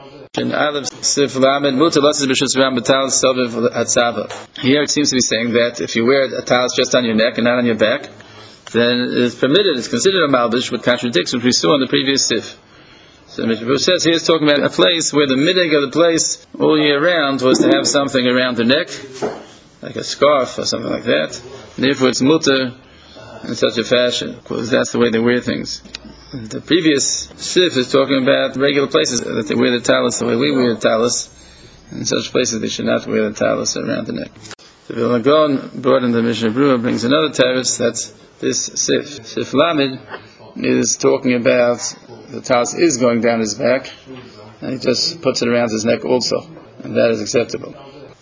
Here it seems to be saying that if you wear a talis just on your neck and not on your back, then it's permitted, it's considered a malbish, which contradicts what we saw in the previous sif. So the Mishnah says here it's talking about a place where the midig of the place all year round was to have something around the neck, like a scarf or something like that. And therefore it's mutter in such a fashion, because that's the way they wear things. The previous sif is talking about regular places that they wear the talus the way we wear the talus. In such places they should not wear the talus around the neck. The Vilna Gaon brought in the Mishnah Berurah brings another teretz that's this sif. Sif Lamed is talking about the talus is going down his back, and he just puts it around his neck also, and that is acceptable.